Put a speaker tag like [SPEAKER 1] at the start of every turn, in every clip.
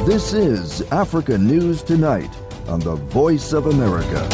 [SPEAKER 1] This is Africa News Tonight on the Voice of America.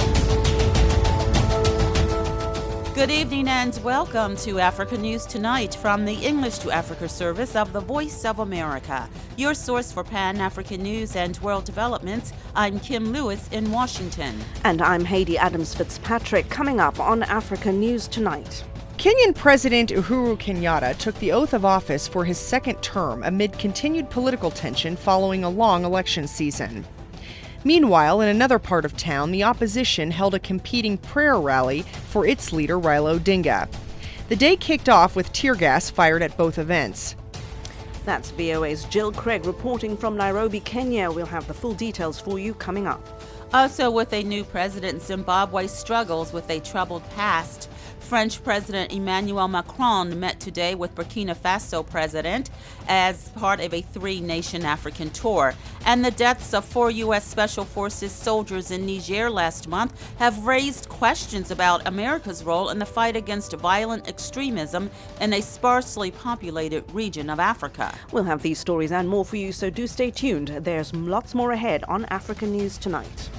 [SPEAKER 2] Good evening and welcome to Africa News Tonight from the English to Africa service of the Voice of America. Your source for Pan-African news and world developments. I'm Kim Lewis in Washington.
[SPEAKER 3] And I'm Heidi Adams-Fitzpatrick. Coming up on Africa News Tonight.
[SPEAKER 4] Kenyan President Uhuru Kenyatta took the oath of office for his second term amid continued political tension following a long election season. Meanwhile, in another part of town, the opposition held a competing prayer rally for its leader, Raila Odinga. The day kicked off with tear gas fired at both events.
[SPEAKER 3] That's VOA's Jill Craig reporting from Nairobi, Kenya. We'll have the full details for you coming up.
[SPEAKER 2] Also, with a new president, Zimbabwe struggles with a troubled past. French President Emmanuel Macron met today with Burkina Faso president as part of a three-nation African tour. And the deaths of 4 U.S. Special Forces soldiers in Niger last month have raised questions about America's role in the fight against violent extremism in a sparsely populated region of Africa.
[SPEAKER 3] We'll have these stories and more for you, so do stay tuned. There's lots more ahead on Africa News Tonight.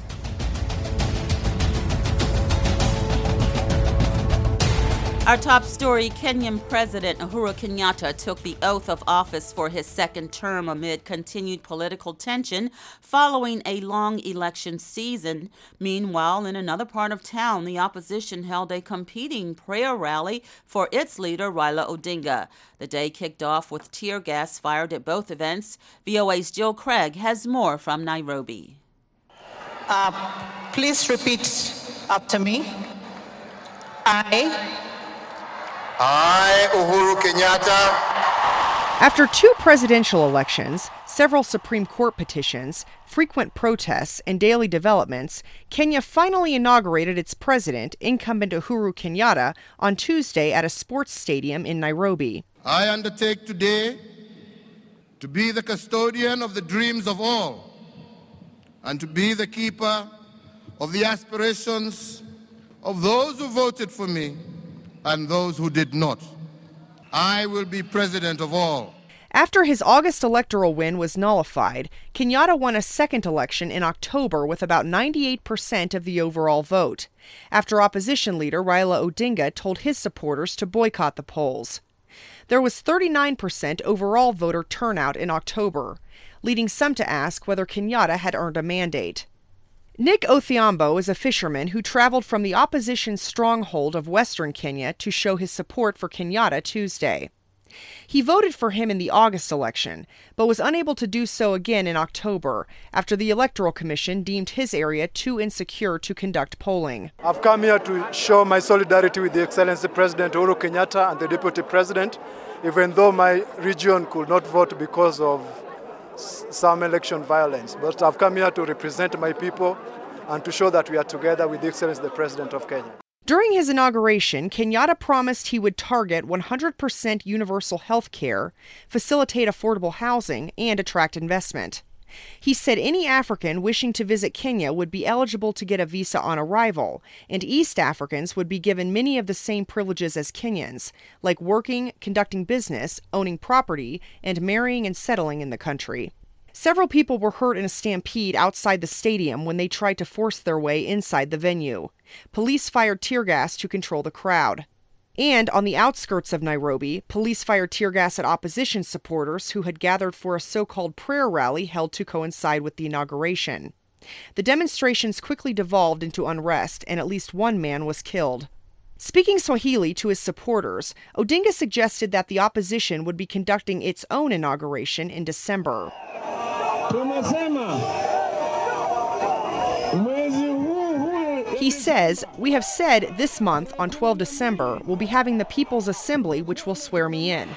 [SPEAKER 2] Our top story, Kenyan President Uhuru Kenyatta took the oath of office for his second term amid continued political tension following a long election season. Meanwhile, in another part of town, the opposition held a competing prayer rally for its leader, Raila Odinga. The day kicked off with tear gas fired at both events. VOA's Jill Craig has more from Nairobi.
[SPEAKER 5] Please repeat after me. I, Uhuru Kenyatta.
[SPEAKER 4] After two presidential elections, several Supreme Court petitions, frequent protests, and daily developments, Kenya finally inaugurated its president, incumbent Uhuru Kenyatta, on Tuesday at a sports stadium in Nairobi.
[SPEAKER 6] I undertake today to be the custodian of the dreams of all and to be the keeper of the aspirations of those who voted for me and those who did not. I will be president of all.
[SPEAKER 4] After his August electoral win was nullified, Kenyatta won a second election in October with about 98% of the overall vote, after opposition leader Raila Odinga told his supporters to boycott the polls. There was 39% overall voter turnout in October, leading some to ask whether Kenyatta had earned a mandate. Nick Othiambo is a fisherman who traveled from the opposition's stronghold of western Kenya to show his support for Kenyatta Tuesday. He voted for him in the August election, but was unable to do so again in October after the Electoral Commission deemed his area too insecure to conduct polling.
[SPEAKER 7] I've come here to show my solidarity with the Excellency President Uhuru Kenyatta and the Deputy President, even though my region could not vote because of some election violence. But I've come here to represent my people and to show that we are together with the Excellency the President of Kenya.
[SPEAKER 4] During his inauguration, Kenyatta promised he would target 100% universal health care, facilitate affordable housing, and attract investment. He said any African wishing to visit Kenya would be eligible to get a visa on arrival, and East Africans would be given many of the same privileges as Kenyans, like working, conducting business, owning property, and marrying and settling in the country. Several people were hurt in a stampede outside the stadium when they tried to force their way inside the venue. Police fired tear gas to control the crowd. And on the outskirts of Nairobi, police fired tear gas at opposition supporters who had gathered for a so-called prayer rally held to coincide with the inauguration. The demonstrations quickly devolved into unrest, and at least one man was killed. Speaking Swahili to his supporters, Odinga suggested that the opposition would be conducting its own inauguration in December. He says, "We have said this month on 12 December, we'll be having the People's Assembly, which will swear me in."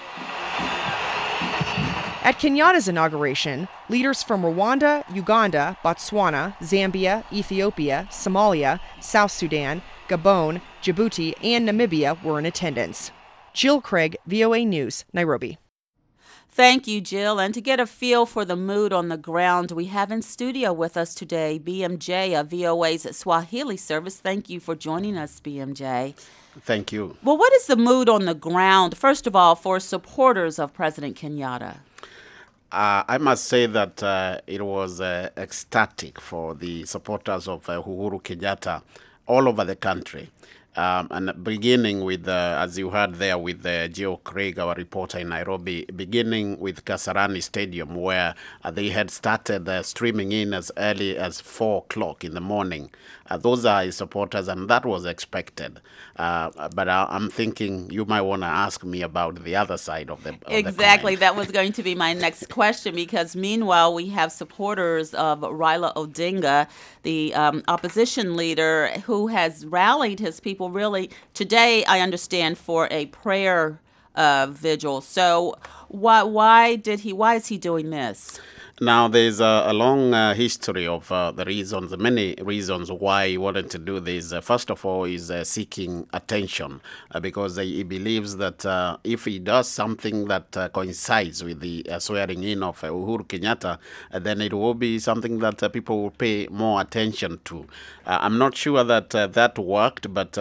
[SPEAKER 4] At Kenyatta's inauguration, leaders from Rwanda, Uganda, Botswana, Zambia, Ethiopia, Somalia, South Sudan, Gabon, Djibouti, and Namibia were in attendance. Jill Craig, VOA News, Nairobi.
[SPEAKER 2] Thank you, Jill. And to get a feel for the mood on the ground, we have in studio with us today BMJ of VOA's Swahili service. Thank you for joining us, BMJ.
[SPEAKER 8] Thank you.
[SPEAKER 2] Well, what is the mood on the ground, first of all, for supporters of President Kenyatta?
[SPEAKER 8] I must say that it was ecstatic for the supporters of Uhuru Kenyatta all over the country. And beginning with, as you heard there, with Jill Craig, our reporter in Nairobi, beginning with Kasarani Stadium, where they had started streaming in as early as 4 o'clock in the morning. Those are his supporters, and that was expected. But I'm thinking you might want to ask me about the other side of the
[SPEAKER 2] Exactly. That was going to be my next question, because meanwhile, we have supporters of Raila Odinga, the opposition leader, who has rallied his people really today, I understand, for a prayer vigil. So why is he doing this?
[SPEAKER 8] Now, there's a long history of the reasons, the many reasons why he wanted to do this. First of all, is seeking attention because he believes that if he does something that coincides with the swearing in of Uhuru Kenyatta, then it will be something that people will pay more attention to. I'm not sure that that worked, but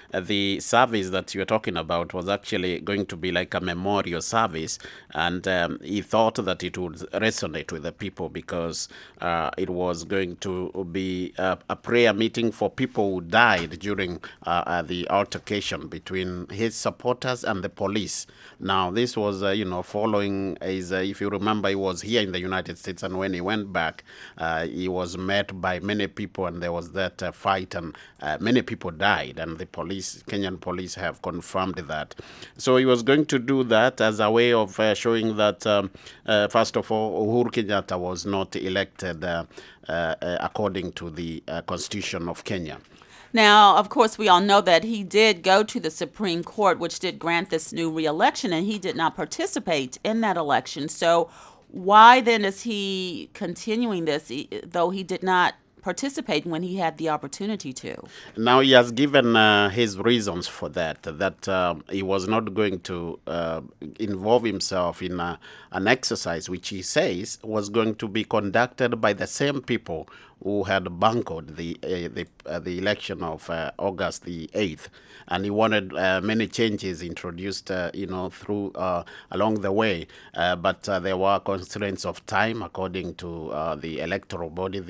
[SPEAKER 8] the service that you're talking about was actually going to be like a memorial service, and he thought that it would resonate with the people because it was going to be a prayer meeting for people who died during the altercation between his supporters and the police. Now, this was, following his, if you remember, he was here in the United States, and when he went back, he was met by many people, and there was that fight, and many people died, and the Kenyan police have confirmed that. So he was going to do that as a way of showing that, first of all, Uhuru Kenyatta was not elected according to the Constitution of Kenya.
[SPEAKER 2] Now, of course, we all know that he did go to the Supreme Court, which did grant this new re-election, and he did not participate in that election. So why then is he continuing this, though he did not participate when he had the opportunity to?
[SPEAKER 8] Now, he has given his reasons for that he was not going to involve himself in an exercise which he says was going to be conducted by the same people who had bungled the election of August the 8th. And he wanted many changes introduced, through along the way. But there were constraints of time, according to the electoral body,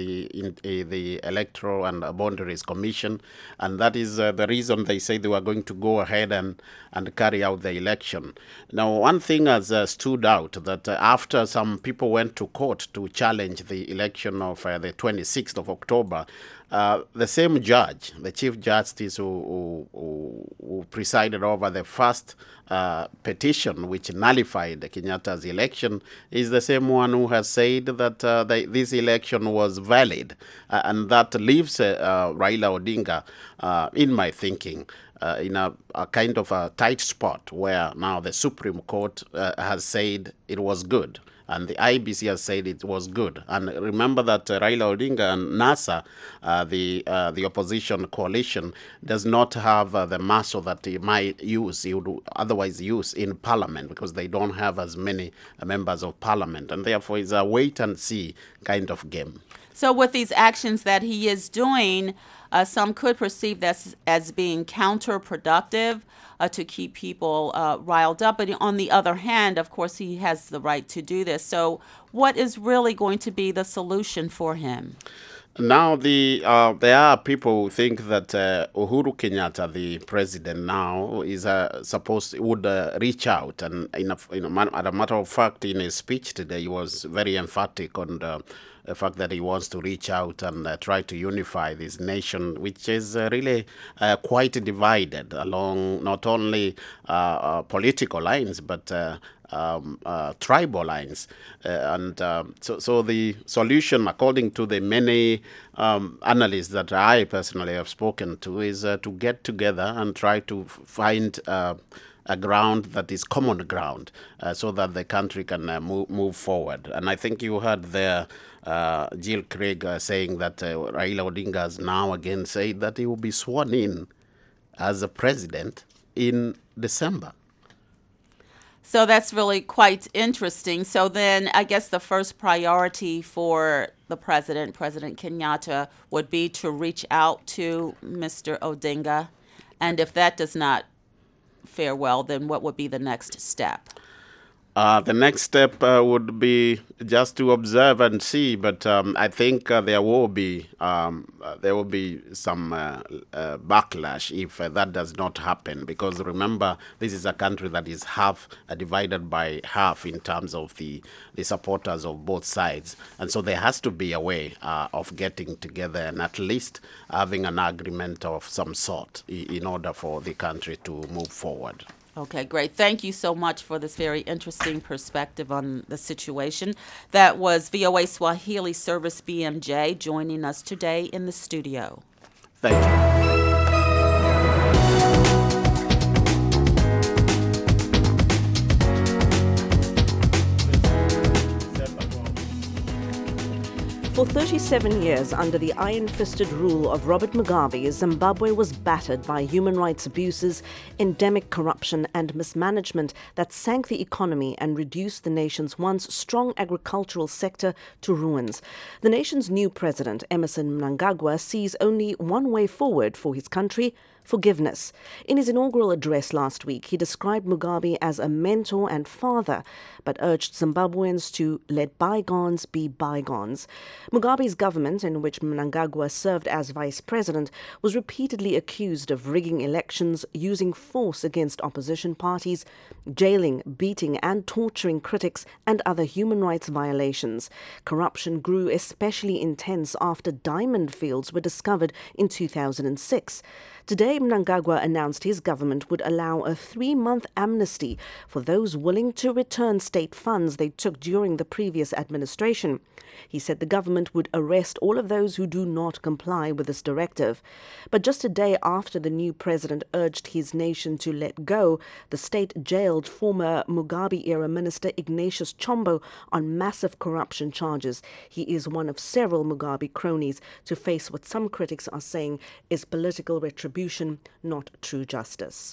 [SPEAKER 8] the Electoral and Boundaries Commission. And that is the reason they say they were going to go ahead and carry out the election. Now, one thing has stood out, that after some people went to court to challenge the election of the 26th of October, the same judge, the Chief Justice who presided over the first petition which nullified Kenyatta's election, is the same one who has said that this election was valid. And that leaves Raila Odinga, in my thinking, in a kind of a tight spot where now the Supreme Court has said it was good, and the IBC has said it was good. And remember that Raila Odinga and NASA, the opposition coalition, does not have the muscle that he would otherwise use in Parliament, because they don't have as many members of Parliament. And therefore, it's a wait-and-see kind of game.
[SPEAKER 2] So with these actions that he is doing, some could perceive this as being counterproductive to keep people riled up. But on the other hand, of course, he has the right to do this. So what is really going to be the solution for him?
[SPEAKER 8] Now, there are people who think that Uhuru Kenyatta, the president now, is would reach out. And as a matter of fact, in his speech today, he was very emphatic on the fact that he wants to reach out and try to unify this nation, which is really quite divided along not only political lines, but tribal lines. So the solution, according to the many analysts that I personally have spoken to, is to get together and try to find a ground that is common ground, so that the country can move forward. And I think you heard there Jill Craig saying that Raila Odinga has now again said that he will be sworn in as a president in December.
[SPEAKER 2] So that's really quite interesting. So then I guess the first priority for the President Kenyatta, would be to reach out to Mr. Odinga. And if that does not fare well, then what would be the next step?
[SPEAKER 8] The next step would be just to observe and see, but I think there will be some backlash if that does not happen. Because remember, this is a country that is divided by half in terms of the supporters of both sides, and so there has to be a way of getting together and at least having an agreement of some sort in order for the country to move forward.
[SPEAKER 2] Okay, great. Thank you so much for this very interesting perspective on the situation. That was VOA Swahili Service BMJ joining us today in the studio.
[SPEAKER 8] Thank you.
[SPEAKER 3] For 37 years, under the iron-fisted rule of Robert Mugabe, Zimbabwe was battered by human rights abuses, endemic corruption and mismanagement that sank the economy and reduced the nation's once strong agricultural sector to ruins. The nation's new president, Emmerson Mnangagwa, sees only one way forward for his country: forgiveness. In his inaugural address last week, he described Mugabe as a mentor and father, but urged Zimbabweans to let bygones be bygones. Mugabe's government, in which Mnangagwa served as vice president, was repeatedly accused of rigging elections, using force against opposition parties, jailing, beating and torturing critics, and other human rights violations. Corruption grew especially intense after diamond fields were discovered in 2006. Today, Mnangagwa announced his government would allow a 3-month amnesty for those willing to return state funds they took during the previous administration. He said the government would arrest all of those who do not comply with this directive. But just a day after the new president urged his nation to let go, the state jailed former Mugabe-era minister Ignatius Chombo on massive corruption charges. He is one of several Mugabe cronies to face what some critics are saying is political retribution, not true justice.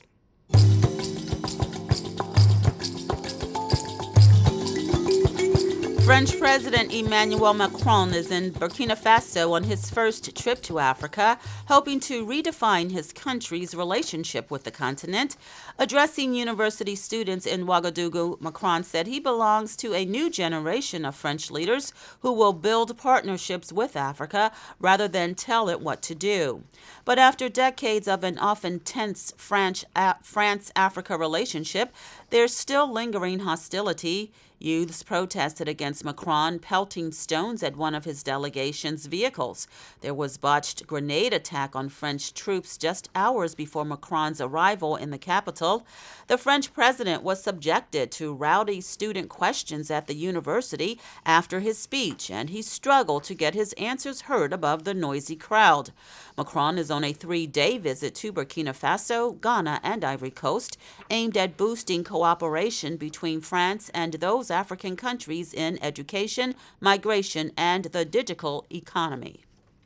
[SPEAKER 2] French President Emmanuel Macron is in Burkina Faso on his first trip to Africa, hoping to redefine his country's relationship with the continent. Addressing university students in Ouagadougou, Macron said he belongs to a new generation of French leaders who will build partnerships with Africa rather than tell it what to do. But after decades of an often tense France-Africa relationship, there's still lingering hostility. Youths protested against Macron pelting stones at one of his delegation's vehicles. There was botched grenade attack on French troops just hours before Macron's arrival in the capital. The French president was subjected to rowdy student questions at the university after his speech, and he struggled to get his answers heard above the noisy crowd. Macron is on a 3-day visit to Burkina Faso, Ghana, and Ivory Coast, aimed at boosting cooperation between France and those African countries in education, migration, and the digital economy.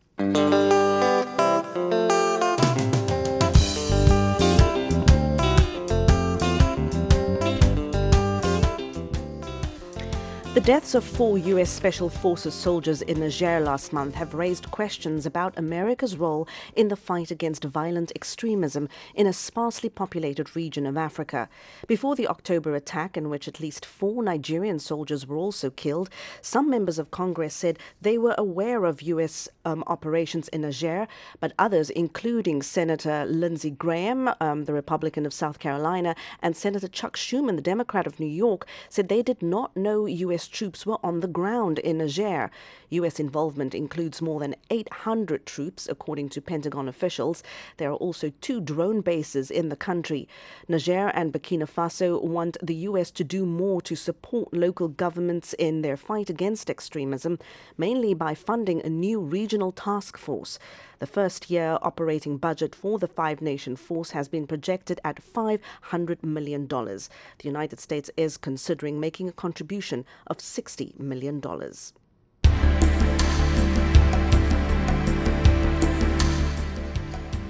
[SPEAKER 3] The deaths of 4 U.S. Special Forces soldiers in Niger last month have raised questions about America's role in the fight against violent extremism in a sparsely populated region of Africa. Before the October attack, in which at least 4 Nigerian soldiers were also killed, some members of Congress said they were aware of U.S. operations in Niger, but others, including Senator Lindsey Graham, the Republican of South Carolina, and Senator Chuck Schumer, the Democrat of New York, said they did not know U.S. troops were on the ground in Niger. U.S. involvement includes more than 800 troops, according to Pentagon officials. There are also 2 drone bases in the country. Niger and Burkina Faso want the U.S. to do more to support local governments in their fight against extremism, mainly by funding a new regional task force. The first-year operating budget for the 5-nation force has been projected at $500 million. The United States is considering making a contribution of $60 million.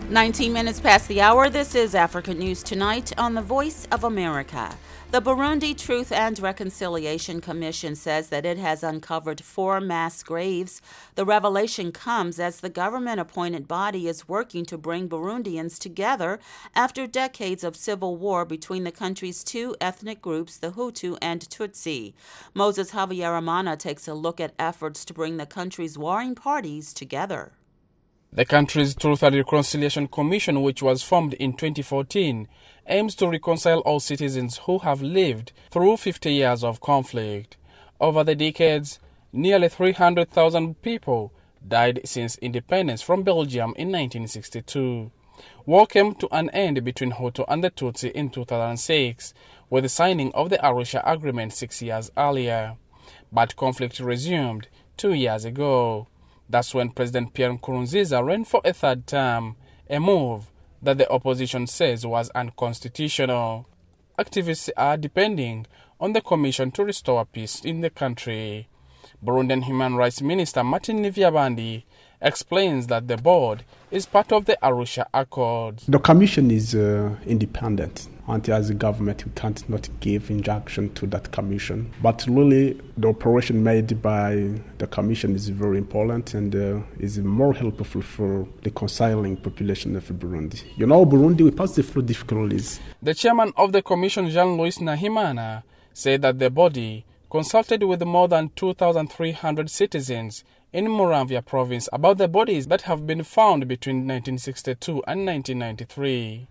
[SPEAKER 2] 19 minutes past the hour. This is Africa News Tonight on the Voice of America. The Burundi Truth and Reconciliation Commission says that it has uncovered 4 mass graves. The revelation comes as the government-appointed body is working to bring Burundians together after decades of civil war between the country's 2 ethnic groups, the Hutu and Tutsi. Moses Havyarimana takes a look at efforts to bring the country's warring parties together.
[SPEAKER 9] The country's Truth and Reconciliation Commission, which was formed in 2014, aims to reconcile all citizens who have lived through 50 years of conflict. Over the decades, nearly 300,000 people died since independence from Belgium in 1962. War came to an end between Hutu and the Tutsi in 2006, with the signing of the Arusha Agreement 6 years earlier. But conflict resumed 2 years ago. That's when President Pierre Nkurunziza ran for a 3rd term, a move that the opposition says was unconstitutional. Activists are depending on the commission to restore peace in the country. Burundian Human Rights Minister Martin Nivyabandi explains that the board is part of the Arusha Accords.
[SPEAKER 10] The commission is independent. And as a government, we can't not give injunction to that commission. But really, the operation made by the commission is very important and is more helpful for reconciling population of Burundi. You know, Burundi, we pass through difficulties.
[SPEAKER 9] The chairman of the commission, Jean-Louis Nahimana, said that the body consulted with more than 2,300 citizens in Muramvya province about the bodies that have been found between 1962 and 1993.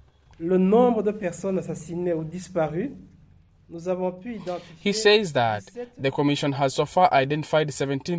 [SPEAKER 9] He says that the commission has so far identified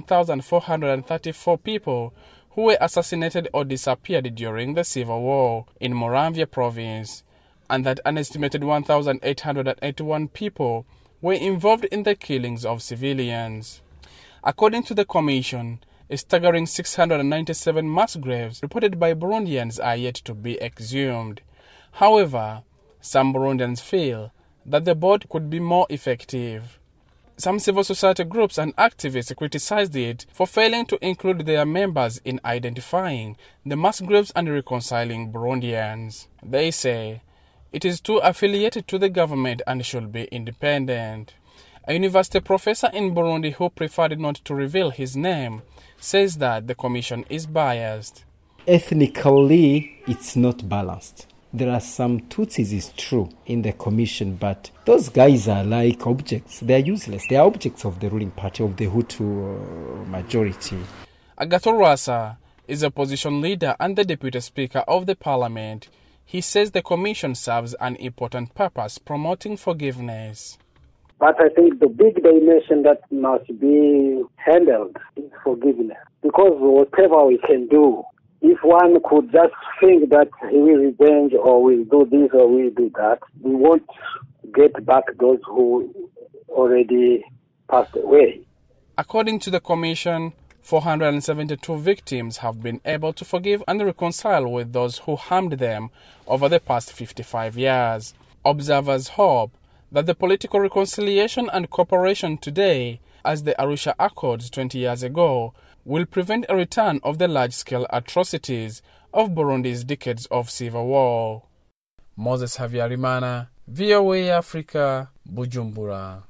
[SPEAKER 9] 17,434 people who were assassinated or disappeared during the civil war in Muramvya province, and that an estimated 1,881 people were involved in the killings of civilians. According to the commission, a staggering 697 mass graves reported by Burundians are yet to be exhumed. However, some Burundians feel that the board could be more effective. Some civil society groups and activists criticized it for failing to include their members in identifying the mass graves and reconciling Burundians. They say it is too affiliated to the government and should be independent. A university professor in Burundi who preferred not to reveal his name says that the commission is biased.
[SPEAKER 11] Ethnically, it's not balanced. There are some Tutsis, it's true, in the commission, but those guys are like objects. They are useless. They are objects of the ruling party, of the Hutu majority.
[SPEAKER 9] Agathon Rwasa is a opposition leader and the deputy speaker of the parliament. He says the commission serves an important purpose, promoting forgiveness.
[SPEAKER 12] But I think the big dimension that must be handled is forgiveness. Because whatever we can do, if one could just think that he will revenge or will do this or will do that, we won't get back those who already passed away.
[SPEAKER 9] According to the commission, 472 victims have been able to forgive and reconcile with those who harmed them over the past 55 years. Observers hope that the political reconciliation and cooperation today, as the Arusha Accords 20 years ago, will prevent a return of the large-scale atrocities of Burundi's decades of civil war. Moses Havyarimana, VOA Africa, Bujumbura.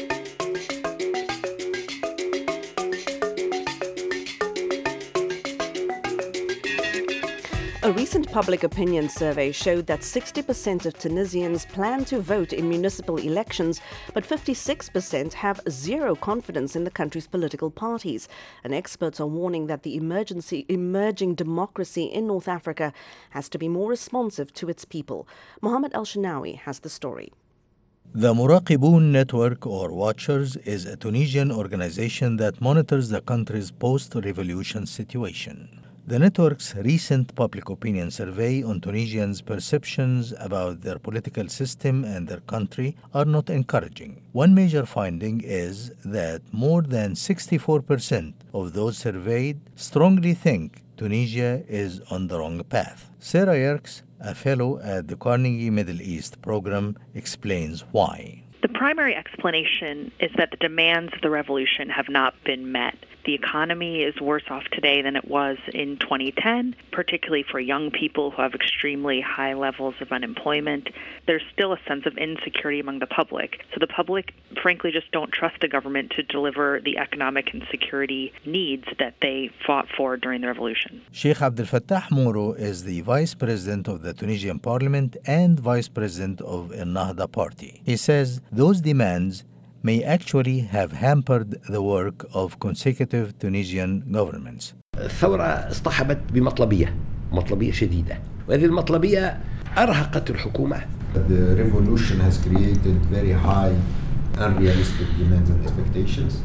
[SPEAKER 3] A recent public opinion survey showed that 60% of Tunisians plan to vote in municipal elections, but 56% have zero confidence in the country's political parties. And experts are warning that the emerging democracy in North Africa has to be more responsive to its people. Mohammed El-Shinawi has the story.
[SPEAKER 13] The Muraqibun Network, or Watchers, is a Tunisian organization that monitors the country's post-revolution situation. The network's recent public opinion survey on Tunisians' perceptions about their political system and their country are not encouraging. One major finding is that more than 64% of those surveyed strongly think Tunisia is on the wrong path. Sarah Yerkes, a fellow at the Carnegie Middle East program, explains why.
[SPEAKER 14] The primary explanation is that the demands of the revolution have not been met. The economy is worse off today than it was in 2010, particularly for young people who have extremely high levels of unemployment. There's still a sense of insecurity among the public. So the public, frankly, just don't trust the government to deliver the economic and security needs that they fought for during the revolution.
[SPEAKER 13] Sheikh Abdel Fattah Moro is the Vice President of the Tunisian Parliament and Vice President of Ennahda Party. He says those demands may actually have hampered the work of consecutive Tunisian governments.
[SPEAKER 15] الثورة اصطحبت بمطلبية شديدة وهذه المطلبية أرهقت الحكومة.
[SPEAKER 16] The revolution has created very high unrealistic demands and expectations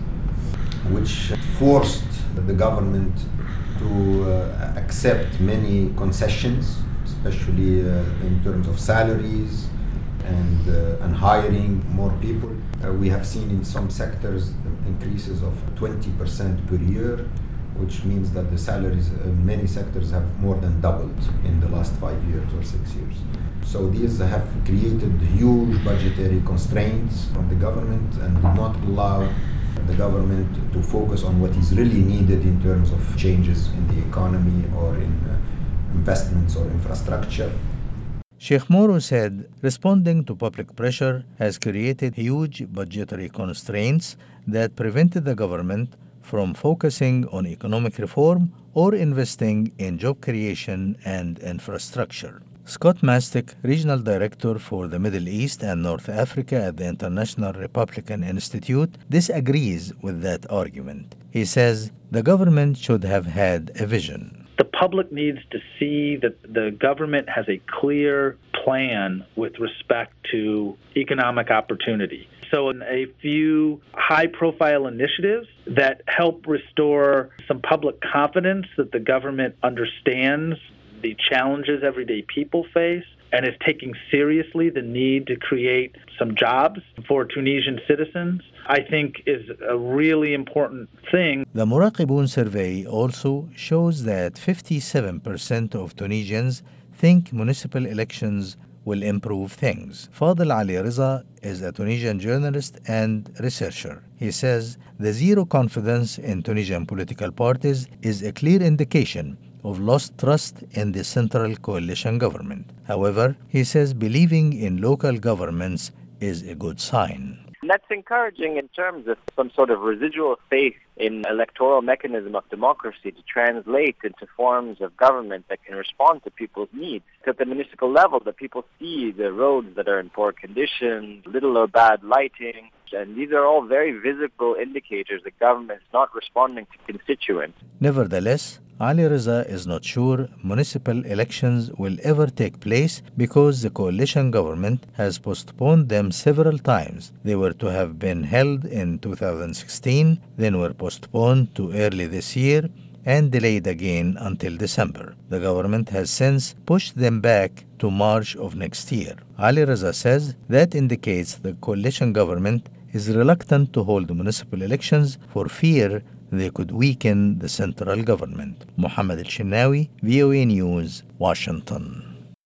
[SPEAKER 16] which forced the government to accept many concessions, especially in terms of salaries and hiring more people. We have seen in some sectors increases of 20% per year, which means that the salaries in many sectors have more than doubled in the last 5 years or 6 years. So these have created huge budgetary constraints on the government and do not allow the government to focus on what is really needed in terms of changes in the economy or in investments or infrastructure.
[SPEAKER 13] Sheikh Moro said responding to public pressure has created huge budgetary constraints that prevented the government from focusing on economic reform or investing in job creation and infrastructure. Scott Mastick, Regional Director for the Middle East and North Africa at the International Republican Institute, disagrees with that argument. He says the government should have had a vision.
[SPEAKER 17] The public needs to see that the government has a clear plan with respect to economic opportunity. So a few high-profile initiatives that help restore some public confidence that the government understands the challenges everyday people face and is taking seriously the need to create some jobs for Tunisian citizens, I think is a really important thing.
[SPEAKER 13] The Muraqibun survey also shows that 57% of Tunisians think municipal elections will improve things. Fadel Ali Riza is a Tunisian journalist and researcher. He says the zero confidence in Tunisian political parties is a clear indication of lost trust in the central coalition government. However, he says believing in local governments is a good sign.
[SPEAKER 18] That's encouraging in terms of some sort of residual faith in electoral mechanism of democracy to translate into forms of government that can respond to people's needs. At the municipal level, that people see the roads that are in poor condition, little or bad lighting, and these are all very visible indicators that government is not responding to constituents.
[SPEAKER 13] Nevertheless, Ali Riza is not sure municipal elections will ever take place because the coalition government has postponed them several times. They were to have been held in 2016, then were postponed to early this year, and delayed again until December. The government has since pushed them back to March of next year. Ali Riza says that indicates the coalition government is reluctant to hold municipal elections for fear they could weaken the central government. Mohammed El-Shinnawi, VOA News, Washington.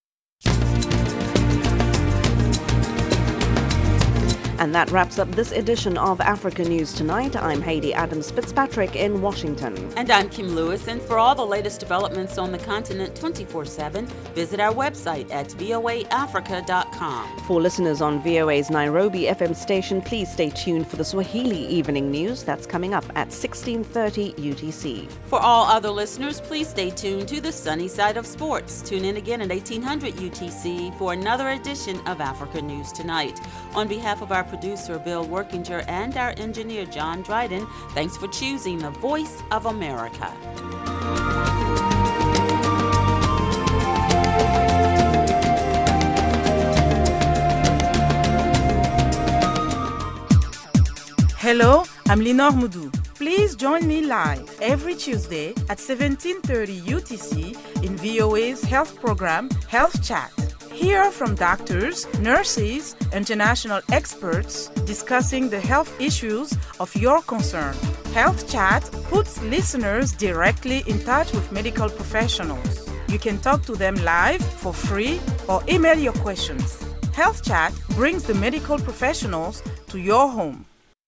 [SPEAKER 3] And that wraps up this edition of Africa News Tonight. I'm Hayley Adams Fitzpatrick in Washington.
[SPEAKER 2] And I'm Kim Lewis. And for all the latest developments on the continent 24/7, visit our website at voaafrica.com.
[SPEAKER 3] For listeners on VOA's Nairobi FM station, please stay tuned for the Swahili Evening News. That's coming up at 16:30 UTC.
[SPEAKER 2] For all other listeners, please stay tuned to the sunny side of sports. Tune in again at 1800 UTC for another edition of Africa News Tonight. On behalf of our producer Bill Workinger and our engineer John Dryden, thanks for choosing the Voice of America.
[SPEAKER 19] Hello, I'm Lenore Moudou. Please join me live every Tuesday at 17:30 UTC in VOA's health program, Health Chat. Hear from doctors, nurses, international experts discussing the health issues of your concern. Health Chat puts listeners directly in touch with medical professionals. You can talk to them live for free or email your questions. Health Chat brings the medical professionals to your home.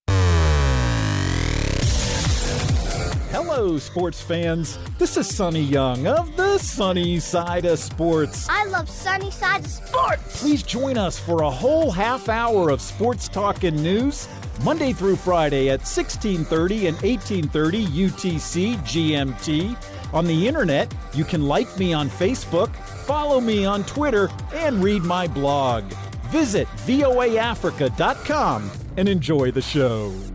[SPEAKER 20] Hello, sports fans. This is Sonny Young of the Sunny Side of Sports.
[SPEAKER 21] I love Sunny Side of Sports.
[SPEAKER 20] Please join us for a whole half hour of sports talk and news, Monday through Friday at 16:30 and 18:30 UTC GMT. On the internet, you can like me on Facebook, follow me on Twitter, and read my blog. Visit voaafrica.com and enjoy the show.